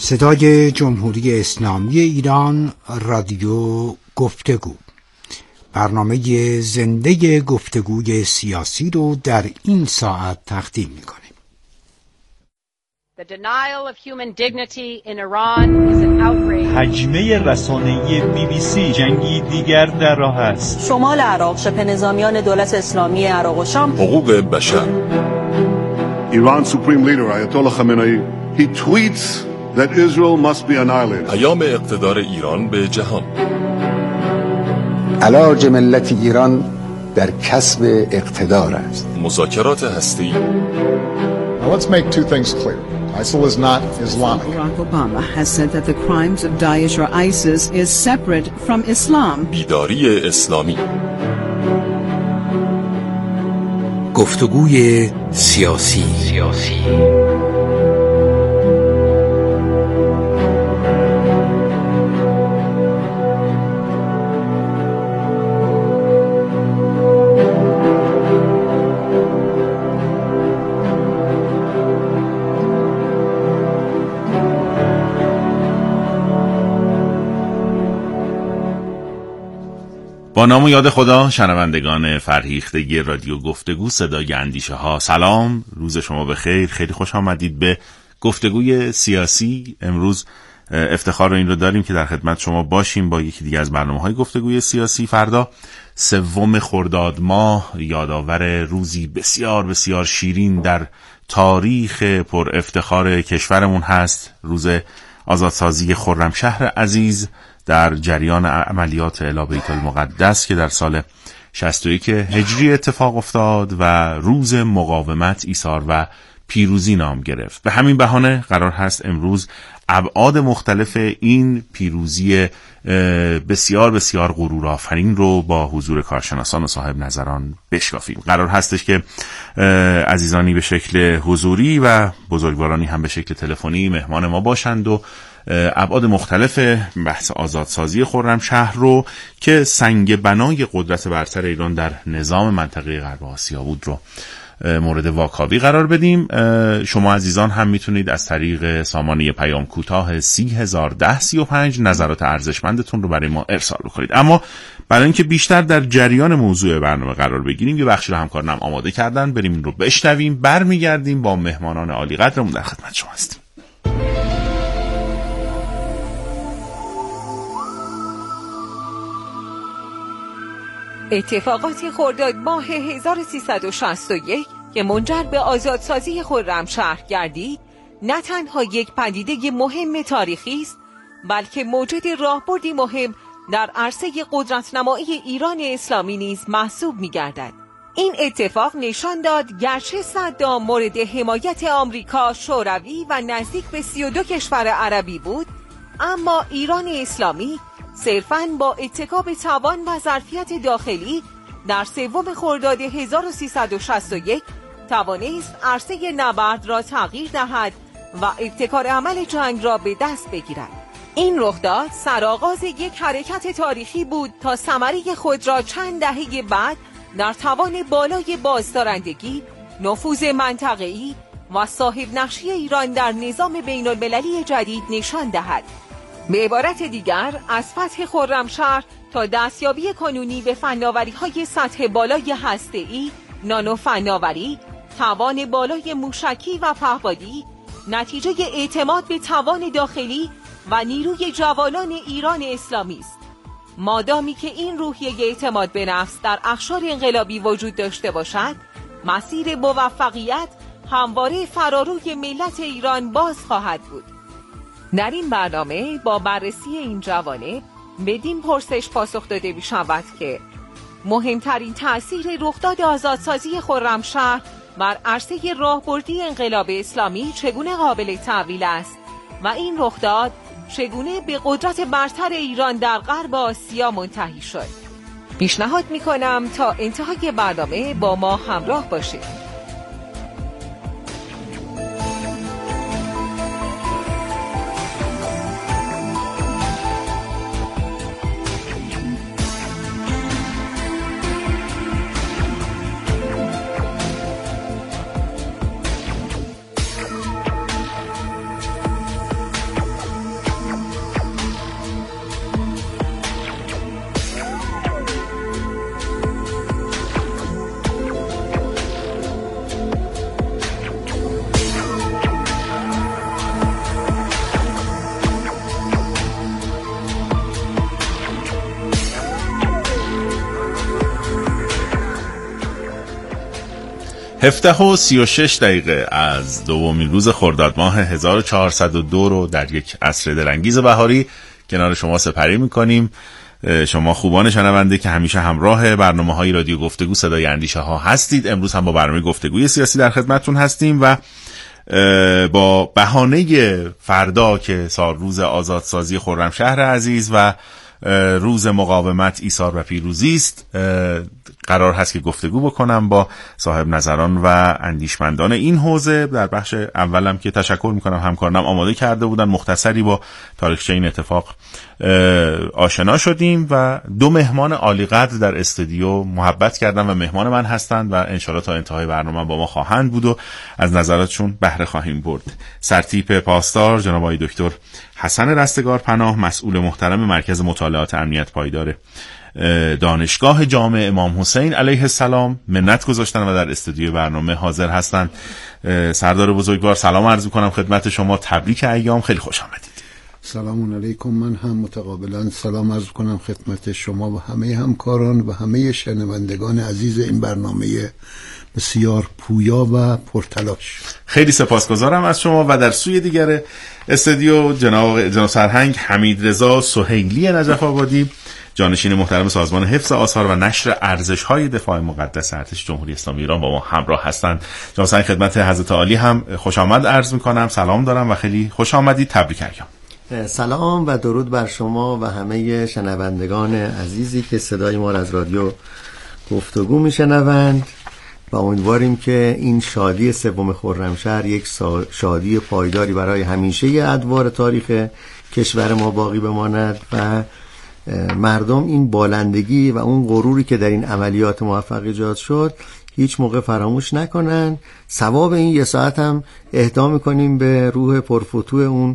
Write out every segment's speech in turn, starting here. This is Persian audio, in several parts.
صدای جمهوری اسلامی ایران، رادیو گفتگو، برنامه زنده گفتگوی سیاسی رو در این ساعت تقدیم می‌کنیم. The denial of human dignity in Iran is an outrage. حجمه رسانه‌ای BBC جنگی دیگر در راه است. شمال عراق، شبه نظامیان دولت اسلامی عراق و شام. حقوق بشر. Iran's supreme leader Ayatollah Khamenei, he tweets that Israel must be annihilated. پیام اقتدار ایران به جهان. علاج ملت ایران در کسب اقتدار است. مذاکرات هسته‌ای. Now let's make two things clear. ISIL is not Islamic. Barack Obama has said that the crimes of Daesh or ISIS is separate from Islam. بیداری اسلامی. گفتگوی سیاسی. با نام و یاد خدا، شنوندگان فرهیخته رادیو گفتگو صدای اندیشه ها، سلام، روز شما بخیر. خیلی خوش آمدید به گفتگوی سیاسی. امروز افتخار این رو داریم که در خدمت شما باشیم با یکی دیگه از برنامه‌های گفتگوی سیاسی. فردا 3 خرداد ماه یادآور روزی بسیار بسیار شیرین در تاریخ پر افتخار کشورمون هست، روز آزادسازی خرمشهر عزیز در جریان عملیات الی بیت المقدس که در سال 61 هجری اتفاق افتاد و روز مقاومت، ایثار و پیروزی نام گرفت. به همین بهانه قرار هست امروز ابعاد مختلف این پیروزی بسیار بسیار غرورآفرین رو با حضور کارشناسان و صاحب نظران بشکافیم. قرار هستش که عزیزانی به شکل حضوری و بزرگوارانی هم به شکل تلفنی مهمان ما باشند و ابعاد مختلف بحث آزادسازی خرمشهر رو که سنگ بنای قدرت برتر ایران در نظام منطقه غرب آسیا بود رو مورد واکاوی قرار بدیم. شما عزیزان هم میتونید از طریق سامانه پیام کوتاه 301035 نظرات ارزشمندتون رو برای ما ارسال بکنید. اما برای اینکه بیشتر در جریان موضوع برنامه قرار بگیریم، یه بخشی رو همکارانم آماده کردن، بریم این رو بشنویم، برمیگردیم با مهمانان عالی قدرمون در خدمت شما هستیم. اتفاقات خرداد ماه 1361 که منجر به آزادسازی خرمشهر گردید، نه تنها یک پدیده مهم تاریخی است، بلکه موجد راهبردی مهم در عرصه قدرت‌نمایی ایران اسلامی نیز محسوب می‌گردد. این اتفاق نشان داد گرچه صدام مورد حمایت آمریکا، شوروی و نزدیک به 32 کشور عربی بود، اما ایران اسلامی صرفاً با اتکا به توان و ظرفیت داخلی در 3 خرداد 1361 توانست عرصه نبرد را تغییر دهد و ابتکار عمل جنگ را به دست بگیرد. این رخداد سرآغاز یک حرکت تاریخی بود تا ثمره خود را چند دهه بعد در توان بالای بازدارندگی، نفوذ منطقه‌ای و صاحب نقشی ایران در نظام بین‌المللی جدید نشان دهد. به عبارت دیگر، از فتح خرمشهر تا دستیابی کنونی به فناوری‌های سطح بالای هسته‌ای، نانو فناوری، توان بالای موشکی و پهپادی، نتیجه اعتماد به توان داخلی و نیروی جوانان ایران اسلامی است. مادامی که این روحیه اعتماد به نفس در اقشار انقلابی وجود داشته باشد، مسیر موفقیت همواره فراروی ملت ایران باز خواهد بود. در این برنامه با بررسی این جوانب بدین پرسش پاسخ داده می شود که مهمترین تأثیر رخداد آزادسازی خرمشهر بر عرصه راهبردی انقلاب اسلامی چگونه قابل تأویل است و این رخداد چگونه به قدرت برتر ایران در غرب آسیا منتهی شد. پیشنهاد می کنم تا انتهای برنامه با ما همراه باشید. 17:36 از دومین روز خرداد ماه 1402 رو در یک عصر دلانگیز بهاری کنار شما سپری میکنیم. شما خوبان شنونده که همیشه همراه برنامه‌های رادیو گفتگو صدای اندیشه ها هستید، امروز هم با برنامه گفتگوی سیاسی در خدمتتون هستیم و با بهانه فردا که روز آزادسازی خرمشهر عزیز و روز مقاومت ایثار و پیروزی است، قرار هست که گفتگو بکنم با صاحب نظران و اندیشمندان این حوزه. در بخش اولم که تشکر میکنم همکارانم آماده کرده بودن، مختصری با تاریخچه این اتفاق آشنا شدیم و دو مهمان عالی قدر در استودیو محبت کردن و مهمان من هستند و انشالله تا انتهای برنامه با ما خواهند بود و از نظراتشون بهره خواهیم برد. سرتیپ پاسدار جناب آقای دکتر حسن رستگار پناه، مسئول محترم مرکز مطالعات امنیت پایدار دانشگاه جامع امام حسین علیه السلام منت گذاشتن و در استودیو برنامه حاضر هستند. سردار بزرگوار سلام عرض می‌کنم خدمت شما، تبریک ایام، خیلی خوش آمدید. سلام علیکم. من هم متقابلا سلام عرض کنم خدمت شما و همه همکاران و همه شنوندگان عزیز این برنامه بسیار پویا و پرتلاش. خیلی سپاسگزارم از شما. و در سوی دیگر استودیو جناب سرهنگ حمیدرضا سهیلی نجف آبادی، جانشین محترم سازمان حفظ آثار و نشر ارزش‌های دفاع مقدس ارتش جمهوری اسلامی ایران با ما همراه هستند. جناب سرهنگ خدمت حضرت عالی هم خوش آمد عرض می‌کنم، سلام دارم و خیلی خوش آمدید، تبریک ایام. سلام و درود بر شما و همه شنوندگان عزیزی که صدای ما از رادیو گفتگو میشنوند و امیدواریم که این شادی سوم خرمشهر یک شادی پایداری برای همیشه ادوار تاریخ کشور ما باقی بماند و مردم این بالندگی و اون غروری که در این عملیات موفق ایجاد شد هیچ موقع فراموش نکنن. ثواب این یه ساعت هم اهدا میکنیم به روح پرفتوح اون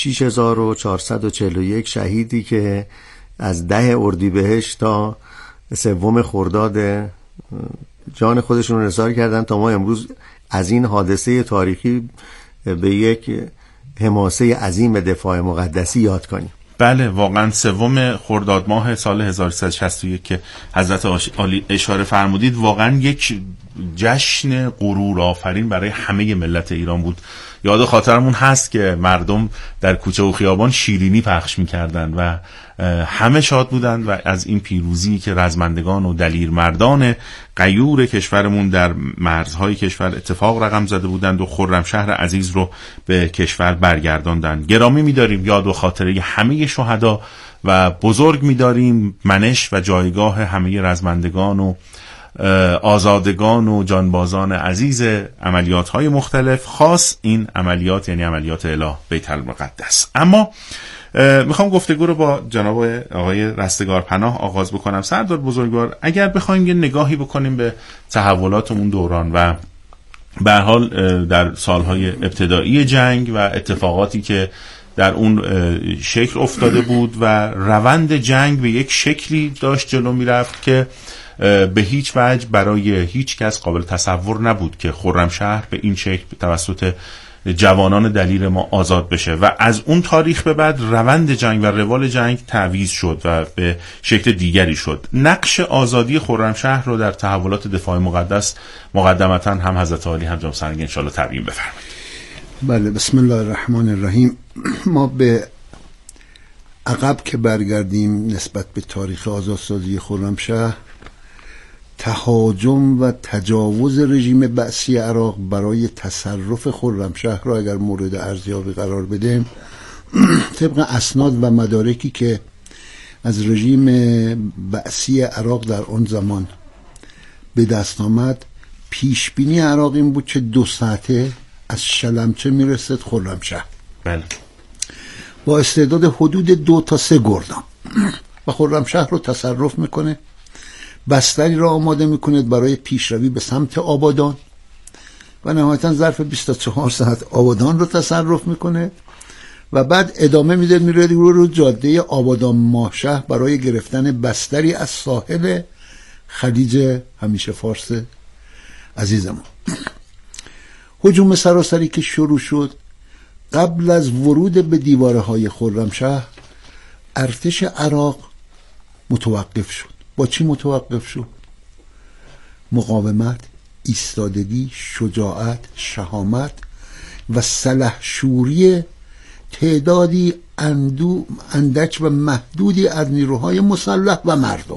6441 شهیدی که از 10 اردیبهشت تا 3 خرداد جان خودشون رو نثار کردن تا ما امروز از این حادثه تاریخی به یک حماسه عظیم دفاع مقدسی یاد کنیم. بله، واقعا 3 خرداد ماه سال 1361 که حضرت عالی اشاره فرمودید واقعا یک جشن غرور آفرین برای همه ملت ایران بود. یاد خاطرمون هست که مردم در کوچه و خیابان شیرینی پخش می‌کردند و همه شاد بودند و از این پیروزی که رزمندگان و دلیرمردان غیور کشورمون در مرزهای کشور اتفاق رقم زده بودند و خرمشهر عزیز رو به کشور برگرداندند. گرامی می‌داریم یاد و خاطره همه شهدا و بزرگ می‌داریم منش و جایگاه همه رزمندگان و آزادگان و جانبازان عزیز عملیات‌های مختلف، خاص این عملیات یعنی عملیات اله بیت المقدس. اما میخوام گفتگو رو با جناب آقای رستگار پناه آغاز بکنم. سردار بزرگوار، اگر بخوایم یه نگاهی بکنیم به تحولات اون دوران و به هر حال در سالهای ابتدایی جنگ و اتفاقاتی که در اون شکل افتاده بود و روند جنگ به یک شکلی داشت جلو میرفت که به هیچ وجه برای هیچ کس قابل تصور نبود که خرمشهر به این شکل توسط جوانان دلیر ما آزاد بشه و از اون تاریخ به بعد روند جنگ و روال جنگ تعویض شد و به شکل دیگری شد. نقش آزادی خرمشهر رو در تحولات دفاع مقدس مقدمتا هم حضرت عالی هم جناب سرهنگ انشالله تبیین بفرمایید. بله، بسم الله الرحمن الرحیم. ما به عقب که برگردیم نسبت به تاریخ آزادسازی خرمشهر، تهاجم و تجاوز رژیم بعثی عراق برای تصرف خرمشهر را اگر مورد ارزیابی قرار بدیم، طبق اسناد و مدارکی که از رژیم بعثی عراق در آن زمان به دست آمد، پیشبینی عراق این بود که 2 ساعته از شلمچه میرسد خرمشهر. بله. با استعداد حدود 2 تا 3 گردان و خرمشهر رو تصرف میکنه، بستری را آماده میکنه برای پیشروی به سمت آبادان و نهایتا ظرف 24 ساعت آبادان رو تصرف میکنه و بعد ادامه میده میره رو جاده آبادان ماهشهر برای گرفتن بستری از ساحل خلیج همیشه فارس عزیزمون. هجوم سراسری که شروع شد قبل از ورود به دیوارهای خرمشهر، ارتش عراق متوقف شد. با چی متوقف شد؟ مقاومت ایستادگی، شجاعت، شهامت و سلحشوری تعدادی اندک و محدودی از نیروهای مسلح و مردم.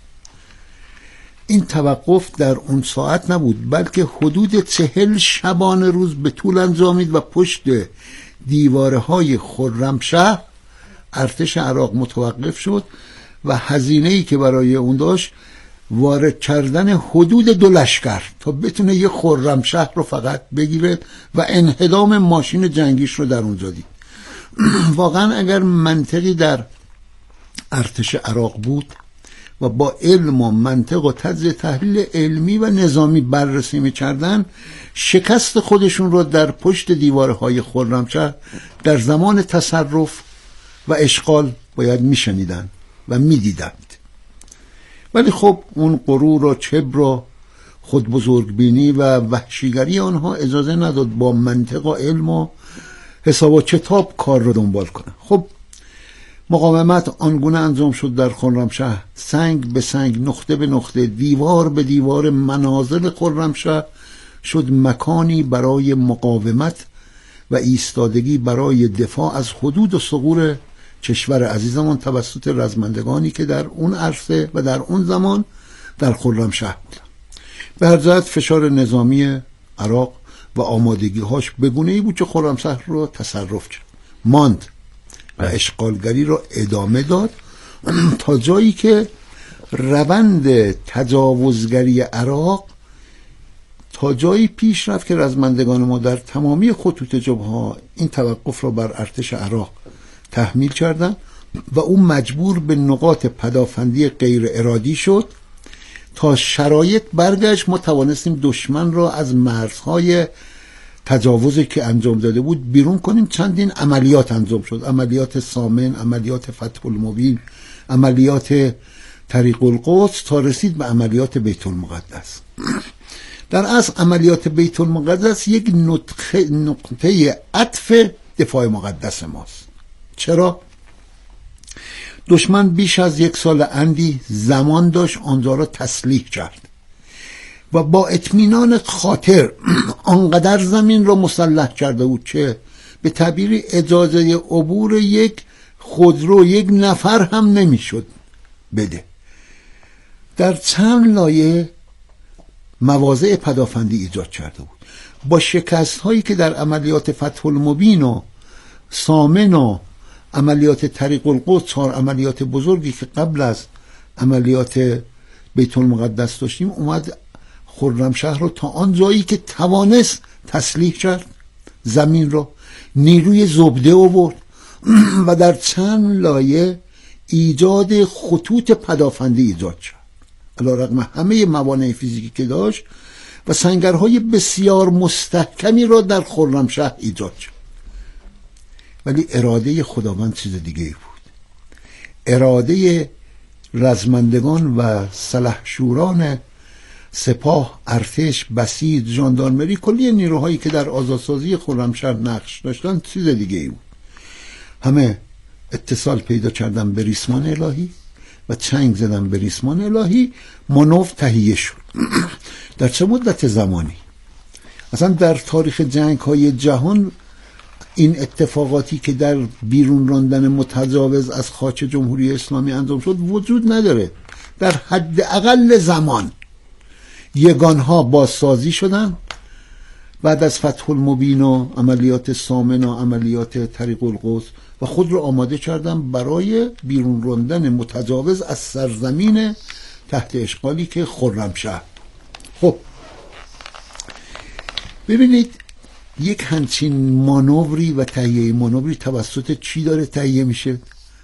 این توقف در اون ساعت نبود، بلکه حدود 40 شبانه روز به طول انجامید و پشت دیوارهای خرمشهر ارتش عراق متوقف شد و هزینه‌ای که برای اون داشت وارد کردن حدود 2 لشکر تا بتونه یه خرمشهر رو فقط بگیره و انهدام ماشین جنگیش رو در اونجا دید. واقعا اگر منطقی در ارتش عراق بود و با علم و منطق و تجزیه تحلیل علمی و نظامی بررسی می‌کردن، شکست خودشون رو در پشت دیوارهای خرمشهر در زمان تصرف و اشغال باید میشنیدن و میدیدند. ولی خب اون غرور و کبر و خود بزرگبینی و وحشیگری آنها اجازه نداد با منطق و علم و حساب و کتاب کار رو دنبال کنن. خب مقاومت آنگونه انجام شد در خرمشهر، سنگ به سنگ، نقطه به نقطه، دیوار به دیوار منازل خرمشهر شد مکانی برای مقاومت و ایستادگی برای دفاع از حدود و ثغور کشور عزیزمان توسط رزمندگانی که در اون عرصه و در اون زمان در خرمشهر بودن. به هر جهت فشار نظامی عراق و آمادگی‌هاش به گونه‌ای بود که خرمشهر رو تصرف کرد، ماند و اشغالگری رو ادامه داد تا جایی که روند تجاوزگری عراق تا جایی پیش رفت که رزمندگان ما در تمامی خطوط جبهه‌ها این توقف رو بر ارتش عراق تحمیل کردن و اون مجبور به نقاط پدافندی غیر ارادی شد. تا شرایط برگشت ما توانستیم دشمن را از مرزهای تجاوزی که انجام داده بود بیرون کنیم. چندین عملیات انجام شد، عملیات سامن، عملیات فتح المبین، عملیات طریق القدس، تا رسید به عملیات بیت المقدس. در اصل عملیات بیت المقدس یک نقطه عطف دفاع مقدس ماست. چرا؟ دشمن بیش از 1 سال اندی زمان داشت آنجا را تسلیح کرد و با اطمینان خاطر آنقدر زمین را مسلح کرده بود که به تعبیر اجازه عبور یک خودرو 1 نفر هم نمیشد بده. در چند لایه مواضع پدافندی ایجاد کرده بود. با شکست هایی که در عملیات فتح المبین و سامن و عملیات طریق القدس، 4 عملیات بزرگی که قبل از عملیات بیت المقدس داشتیم، اومد خرمشهر رو تا آن جایی که توانست تسلیح کرد، زمین رو نیروی زبده آورد و در چند لایه ایجاد خطوط پدافندی ایجاد کرد علیرغم همه موانع فیزیکی که داشت و سنگرهای بسیار مستحکمی را در خرمشهر ایجاد کرد. ولی اراده خداوند چیز دیگه بود. اراده رزمندگان و سلحشوران سپاه، ارتش، بسیج، ژاندارمری، کلی نیروهایی که در آزادسازی خرمشهر نقش داشتن چیز دیگه بود. همه اتصال پیدا کردن به ریسمان الهی و چنگ زدن به ریسمان الهی. مانور تهیه شد. در چه مدت زمانی؟ اصلا در تاریخ جنگ های جهان این اتفاقاتی که در بیرون راندن متجاوز از خاک جمهوری اسلامی انجام شد وجود نداره. در حد اقل زمان یگانها بازسازی شدن بعد از فتح المبین و عملیات سامن و عملیات طریق القدس و خود رو آماده کردن برای بیرون راندن متجاوز از سرزمین تحت اشغالی که خرمشهر. خب ببینید یک همچین مانوری و تهیه مانوری توسط چی داره تهیه میشه؟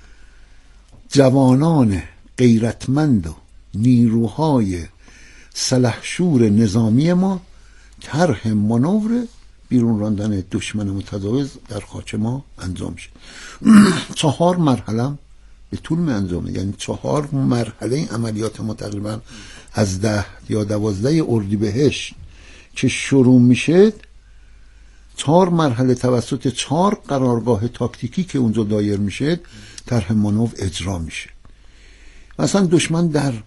جوانان غیرتمند و نیروهای سلحشور نظامی ما طرح مانور بیرون راندن دشمن متجاوز در خاک ما انجام شد. 4 مرحله به طول می انجامه، یعنی 4 مرحله این عملیات ما تقریبا از 10 یا 12 اردیبهشت که شروع میشه 4 مرحله توسط 4 قرارگاه تاکتیکی که اونجا دایر میشه طرح مانور اجرا میشه. مثلا دشمن در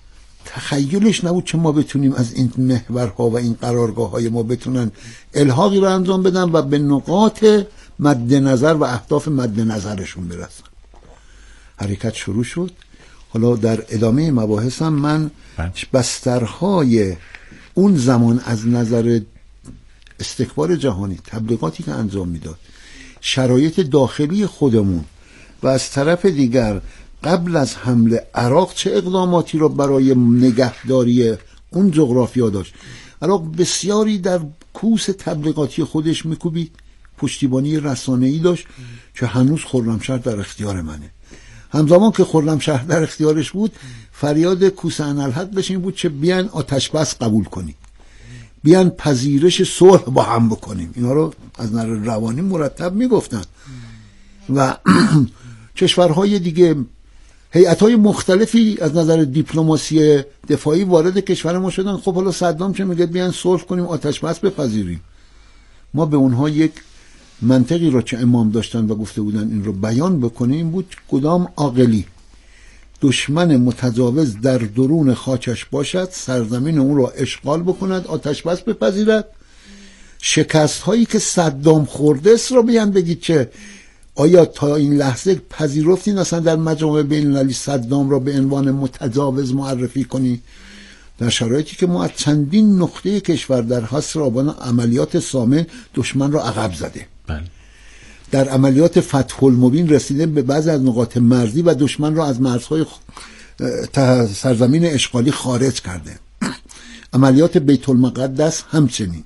تخیلش نبود که ما بتونیم از این محورها و این قرارگاه‌های ما بتونن الحاقی رو انجام بدن و به نقاط مد نظر و اهداف مد نظرشون برسن. حرکت شروع شد. حالا در ادامه مباحثم من بسترهای اون زمان از نظر استکبار جهانی، تبلیغاتی که انجام میداد، شرایط داخلی خودمون و از طرف دیگر قبل از حمله عراق چه اقداماتی رو برای نگهداری اون جغرافیا داشت. عراق بسیاری در کوس تبلیغاتی خودش میکوبید، پشتیبانی رسانه‌ای داشت که هنوز خرمشهر در اختیار منه. همزمان که خرمشهر در اختیارش بود، فریاد کوس انالحق بهش این بود که بیان آتش بس قبول کنیم، بیان پذیرش صلح با هم بکنیم. اینا رو از نظر روانی مرتب میگفتن و کشورهای دیگه هیئت‌های مختلفی از نظر دیپلماسی دفاعی وارد کشور ما شدن. خب حالا صدام چه میگه؟ بیان صلح کنیم، آتش بس بپذیریم. ما به اونها یک منطقی را که امام داشتن و گفته بودن این رو بیان بکنیم بود: کدام عاقلی دشمن متجاوز در درون خاکش باشد، سرزمین اون را اشغال بکند، آتش بس بپذیرد. شکست هایی که صدام خورده است را بیان بگید که آیا تا این لحظه پذیرفتین اصلا در مجامع بین المللی صدام را به عنوان متجاوز معرفی کنی؟ در شرایطی که ما از چندین نقطه کشور در حصر آبان عملیات سامن دشمن را عقب زده، در عملیات فتح المبین رسیده به بعضی از نقاط مرزی و دشمن را از مرزهای سرزمین اشغالی خارج کرده، عملیات بیت المقدس همچنین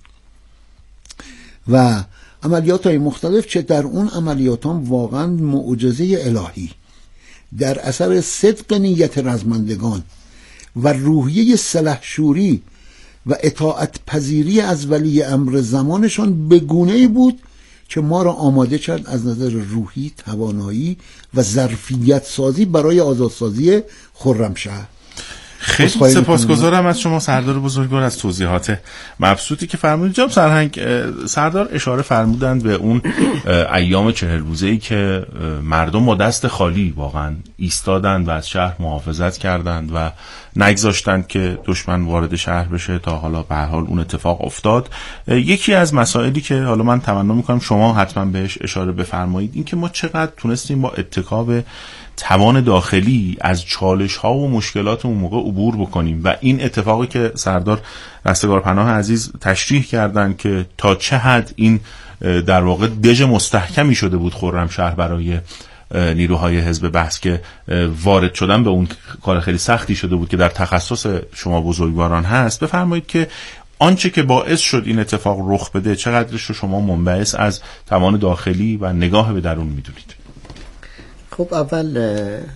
و عملیات های مختلف که در اون عملیات هم واقعا معجزه الهی در اثر صدق نیت رزمندگان و روحیه سلحشوری و اطاعت پذیری از ولی امر زمانشان به گونه‌ای بود که ما را آماده کرد از نظر روحی، توانایی و ظرفیت سازی برای آزادسازی خرمشهر. خیلی سپاسگزارم از شما سردار بزرگوار از توضیحات مبسوطی که فرمودید. جناب سرهنگ، سردار اشاره فرمودند به اون ایام 40 روزه‌ای که مردم با دست خالی واقعا ایستادند و از شهر محافظت کردند و نگذاشتند که دشمن وارد شهر بشه تا حالا به هر حال اون اتفاق افتاد. یکی از مسائلی که حالا من تمنا می‌کنم شما حتما بهش اشاره بفرمایید این که ما چقدر تونستیم با اتکا به توان داخلی از چالش ها و مشکلات اون موقع عبور بکنیم و این اتفاقی که سردار رستگار پناه عزیز تشریح کردن که تا چه حد این در واقع دژ مستحکمی شده بود خرمشهر برای نیروهای حزب بث که وارد شدن به اون کار خیلی سختی شده بود که در تخصص شما بزرگواران هست. بفرمایید که آنچه که باعث شد این اتفاق رخ بده چقدرش رو شما منبعث از توان داخلی و نگاه به درون میدونید؟ خب اول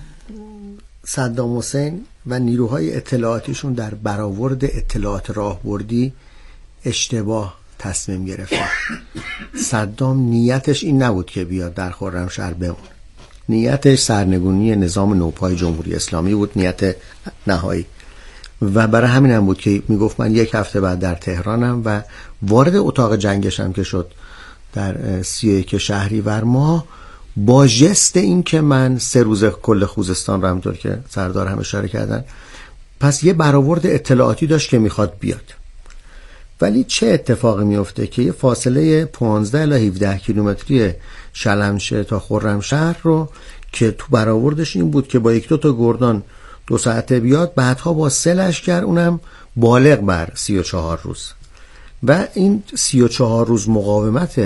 صدام حسین و نیروهای اطلاعاتیشون در برآورد اطلاعات راهبردی اشتباه تصمیم گرفتن. صدام نیتش این نبود که بیاد در خرمشهر بمونه، نیتش سرنگونی نظام نوپای جمهوری اسلامی بود، نیت نهایی، و برای همین هم بود که میگفت من 1 هفته بعد در تهرانم و وارد اتاق جنگش هم که شد در 31 شهریور ماه با ژست این که من 3 روز کل خوزستان رو همونطور که سردار هم اشاره کردن، پس یه برآورد اطلاعاتی داشت که میخواد بیاد. ولی چه اتفاقی میفته که یه فاصله 15 الی 17 کیلومتری شلمچه تا خرمشهر رو که تو برآوردش این بود که با 1-2 تا گردان 2 ساعته بیاد، بعدها با 3 لشکر، اونم بالغ بر 34 روز. و این 34 روز مقاومت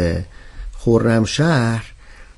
خرمشهر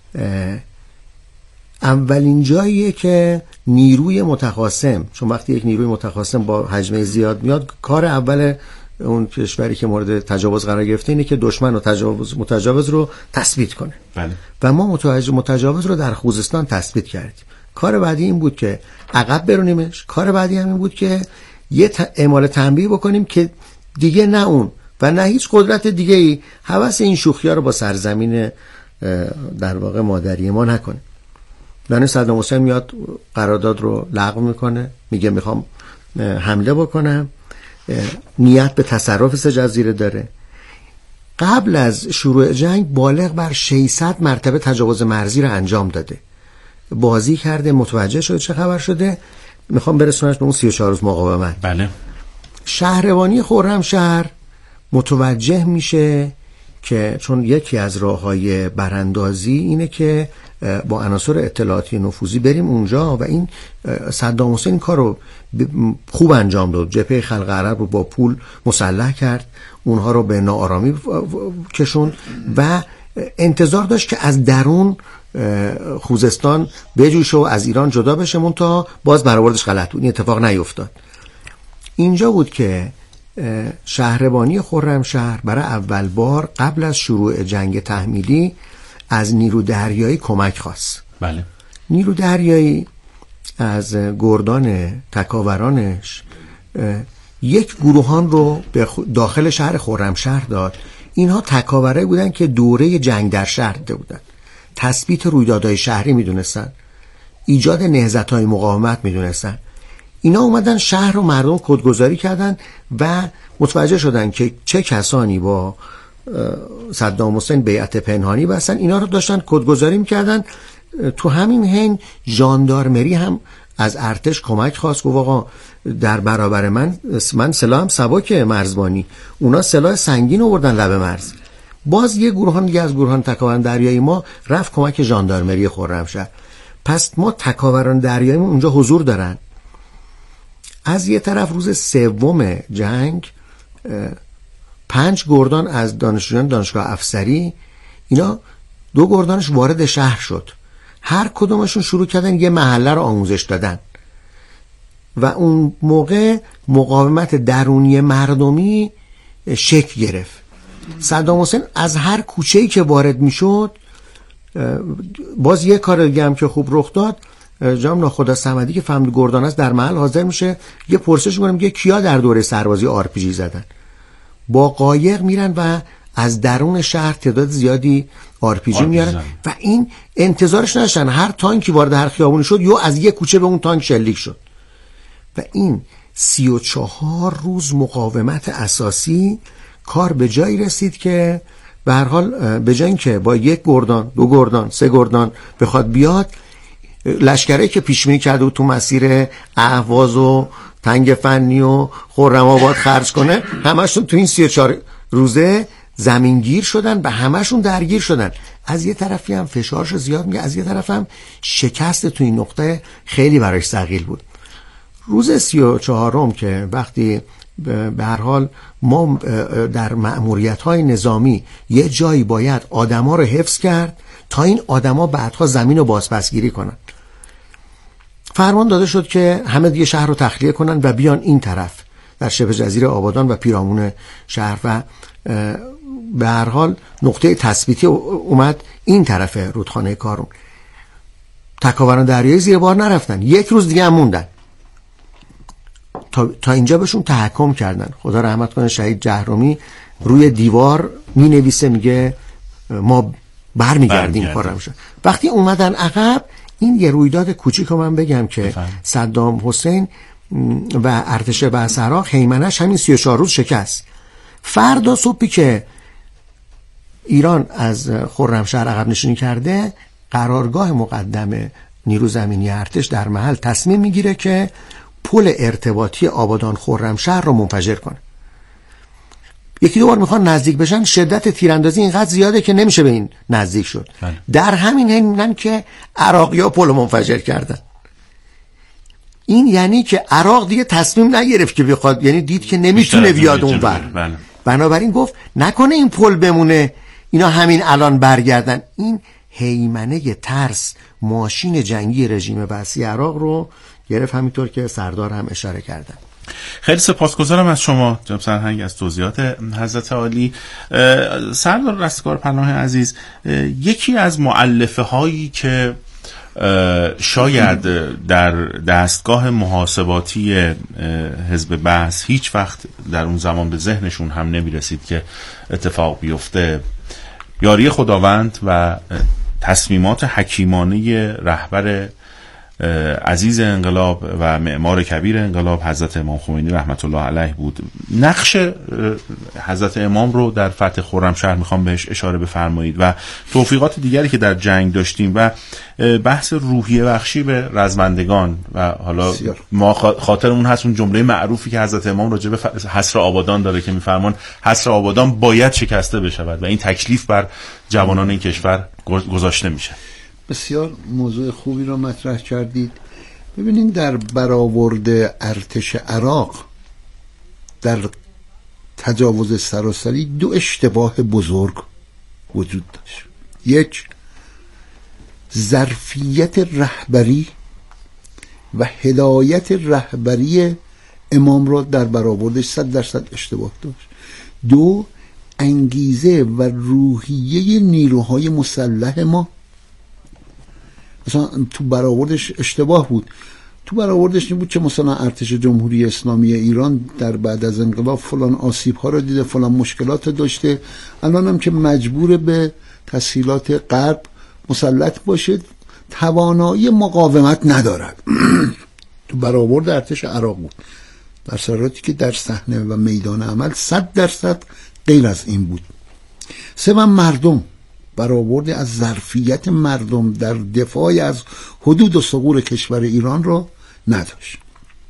اولین جاییه که نیروی متخاصم، چون وقتی یک نیروی متخاصم با حجم زیاد میاد، کار اول اون کشوری که مورد تجاوز قرار گرفته اینه که دشمن و متجاوز رو تثبیت کنه. بله. و ما متجاوز رو در خوزستان تثبیت کردیم. کار بعدی این بود که عقب برونیمش. کار بعدی هم این بود که یه اعمال تنبیه بکنیم که دیگه نه اون و نه هیچ قدرت دیگه ای هوس این شوخی‌ها رو با سرزمین در واقع مادری ما نکنه. یعنی صدام حسین میاد قرارداد رو لغو میکنه، میگه میخوام حمله بکنم، نیت به تصرف 3 جزیره داره. قبل از شروع جنگ بالغ بر 600 مرتبه تجاوز مرزی رو انجام داده، بازی کرده، متوجه شده چه خبر شده، میخوام برسونمش به اون 34 روز مقاومت. بله. شهربانی خرمشهر متوجه میشه که چون یکی از راه‌های براندازی اینه که با عناصر اطلاعاتی نفوذی بریم اونجا و این صدام حسین این کار رو خوب انجام داد. جبهه خلق عرب رو با پول مسلح کرد، اونها رو به ناآرامی کشوند و انتظار داشت که از درون خوزستان بجوشه و از ایران جدا بشه، منتها باز برآوردش غلط بود. این اتفاق نیفتاد. اینجا بود که شهربانی خرمشهر برای اول بار قبل از شروع جنگ تحمیلی از نیرو دریایی کمک خواست. بله. نیرو دریایی از گردان تکاورانش یک گروهان رو به داخل شهر خرمشهر داد. اینها تکاوره بودن که دوره جنگ در شهر دیده بودن، تثبیت رویدادهای شهری میدونستن، ایجاد نهضت‌های مقاومت میدونستن. اینا اومدن شهر رو مردم کدگذاری کردن و متوجه شدن که چه کسانی با صدام حسین بیعت پنهانی بستن، اینا رو داشتن کدگذاری میکردن. تو همین حین ژاندارمری هم از ارتش کمک خواست، گفت آقا در برابر من سلاحم سبک مرزبانی، اونا سلاح سنگین آوردن لب مرز. باز یه گروهان دیگه از گروهان تکاوران دریایی ما رفت کمک ژاندارمری خرمشهر. پس ما تکاوران دریایی ما اونجا حضور دارن. از یه طرف روز سوم جنگ 5 گردان از دانشجویان دانشگاه افسری، اینا 2 گردانش وارد شهر شد، هر کدومشون شروع کردن یه محله رو آموزش دادن و اون موقع مقاومت درونی مردمی شکل گرفت. صدام حسین از هر کوچه‌ای که وارد میشد، باز یه کار دیگه هم که خوب رخ داد، جناب ناخدا صمدی که فهمید گردان است در محل حاضر میشه، یه پرسش میکنه میگه کیا در دوره سربازی آرپیجی زدن. با قایق میرن و از درون شهر تعداد زیادی آرپیجی میارن و این انتظارش نداشتن هر تانکی وارد هر خیابونی شد یا از یک کوچه به اون تانک شلیک شد. و این 34 روز مقاومت اساسی کار به جایی رسید که به هر حال به جای اینکه با 1 گردان 2 گردان 3 گردان بخواد بیاد، لشکری که پیش‌بینی کرده بود تو مسیر اهواز و تنگ فنی و خرم‌آباد خرج کنه، همشون تو این 34 روزه زمینگیر شدن و همشون درگیر شدن. از یه طرفی هم فشارش زیاد میگه، از یه طرف هم شکست تو این نقطه خیلی براش ثقیل بود. روز 34م که وقتی به هر حال ما در مأموریت‌های نظامی یه جایی باید آدما رو حفظ کرد تا این آدما بعدها زمین رو بازپسگیری کنن، فرمان داده شد که همه دیگه شهر رو تخلیه کنن و بیان این طرف در شبه جزیره آبادان و پیرامون شهر و به هر حال نقطه تثبیتی اومد این طرف رودخانه کارون. تکاوران دریایی زیر بار نرفتن، 1 روز دیگه هم موندن تا اینجا بهشون تحکم کردن. خدا رحمت کنه شهید جهرمی روی دیوار می نویسه، میگه ما برمیگردیم خرمشهر. وقتی اومدن عقب، این یه رویداد کوچیک رو من بگم که صدام حسین و ارتش بعث عراق هیمنش همین 34 روز شکست. فردا صبحی که ایران از خرمشهر عقب نشینی کرده، قرارگاه مقدم نیرو زمینی ارتش در محل تصمیم میگیره که پل ارتباطی آبادان خرمشهر رو منفجر کنه. 1-2 بار میخوان نزدیک بشن، شدت تیراندازی اینقدر زیاده که نمیشه به این نزدیک شد. در همین حین میگن که عراقی‌ها پل منفجر کردن. این یعنی که عراق دیگه تصمیم نگرفت که بخواد، یعنی دید که نمیتونه بیاد اونور. بنابراین گفت نکنه این پل بمونه اینا همین الان برگردن. این هیمنه ترس ماشین جنگی رژیم بعثی عراق رو گرفت، همینطور که سردار هم اشاره کردن. خیلی سپاسگزارم از شما جناب سرهنگ از توضیحات حضرت عالی. سردار رستگار پناه عزیز، یکی از مؤلفه هایی که شاید در دستگاه محاسباتی حزب بعث هیچ وقت در اون زمان به ذهنشون هم نمی رسید که اتفاق بیفته، یاری خداوند و تصمیمات حکیمانه رهبر عزیز انقلاب و معمار کبیر انقلاب حضرت امام خمینی رحمت الله علیه بود. نقش حضرت امام رو در فتح خرمشهر میخوام بهش اشاره بفرمایید و توفیقات دیگری که در جنگ داشتیم و بحث روحیه بخشی به رزمندگان و حالا ما خاطرمون هست اون جمله معروفی که حضرت امام راجع به حصر آبادان داره که میفرمان حصر آبادان باید شکسته بشود و این تکلیف بر جوانان این کشور گذاشته میشه. بسیار موضوع خوبی رو مطرح کردید. ببینید در برآورد ارتش عراق در تجاوز سراسری 2 اشتباه بزرگ وجود داشت. یک، ظرفیت رهبری و هدایت رهبری امام را در برآوردش 100% اشتباه داشت. 2، انگیزه و روحیه نیروهای مسلح ما مثلا تو برآوردش اشتباه بود. تو برآوردش این بود که مثلا ارتش جمهوری اسلامی ایران در بعد از انقلاب فلان آسیب‌ها رو دیده، فلان مشکلات داشته، الان هم که مجبور به تسهیلات غرب مسلط باشه توانایی مقاومت ندارد. تو برآورد ارتش عراق بود، در صورتی که در صحنه و میدان عمل 100% غیر از این بود. 3، مردم برآورد از ظرفیت مردم در دفاع از حدود و ثغور کشور ایران را نداشت.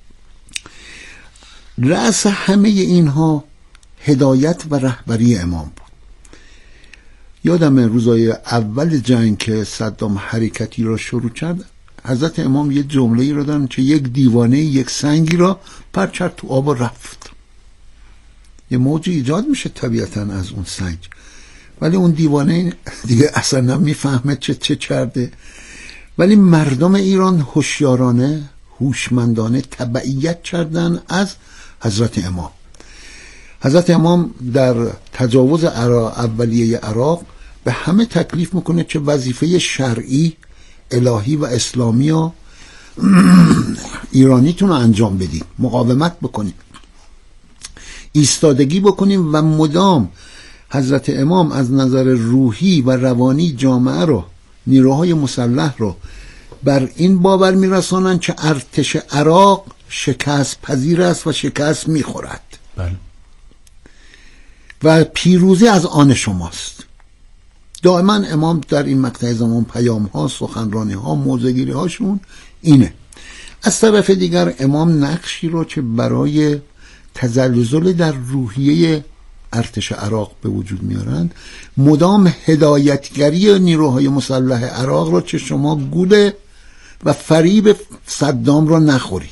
رأس همه اینها هدایت و رهبری امام بود. یادم روزای اول جنگ که صدام حرکتی را شروع کرد، حضرت امام یه جمله‌ای را دارن که یک دیوانه یک سنگی را پر کرد تو آب و رفت. یه موجی ایجاد میشه طبیعتاً از اون سنگ، ولی اون دیوانه دیگه اصلا نمیفهمه چه کرده. ولی مردم ایران هوشیارانه، هوشمندانه تبعیت کردن از حضرت امام. حضرت امام در تجاوز اولیه عراق به همه تکلیف میکنه که وظیفه شرعی، الهی و اسلامی ها ایرانیتون رو انجام بدید، مقاومت بکنید، ایستادگی بکنیم و مدام حضرت امام از نظر روحی و روانی جامعه رو، نیروهای مسلح رو بر این باور میرسانند که ارتش عراق شکست پذیر است و شکست میخورد. بله. و پیروزی از آن شماست. دائما امام در این مقطع زمان پیام ها، سخنرانی ها، موضع‌گیری هاشون اینه. از طرف دیگر امام نقشی رو که برای تزلزل در روحیه ارتش عراق به وجود میارند، مدام هدایتگری نیروهای مسلح عراق را که شما گول و فریب صدام را نخورید.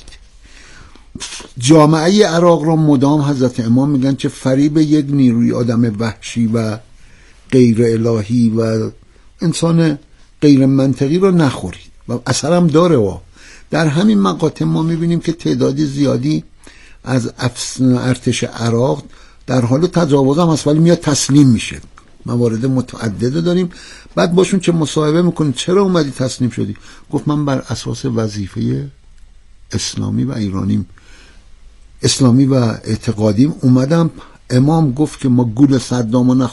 جامعه عراق را مدام حضرت امام میگن که فریب یک نیروی آدم وحشی و غیر الهی و انسان غیر منطقی را نخورید و اثرم داره. و در همین مقاطع ما میبینیم که تعدادی زیادی از ارتش عراق در حال تجاوز هم هست ولی میاد تسلیم میشه. موارد متعدد داریم. بعد باشون که مصاحبه میکنیم چرا اومدی تسلیم شدی؟ گفت من بر اساس وظیفه اسلامی و ایرانیم، اسلامی و اعتقادیم اومدم. امام گفت که ما گول صدام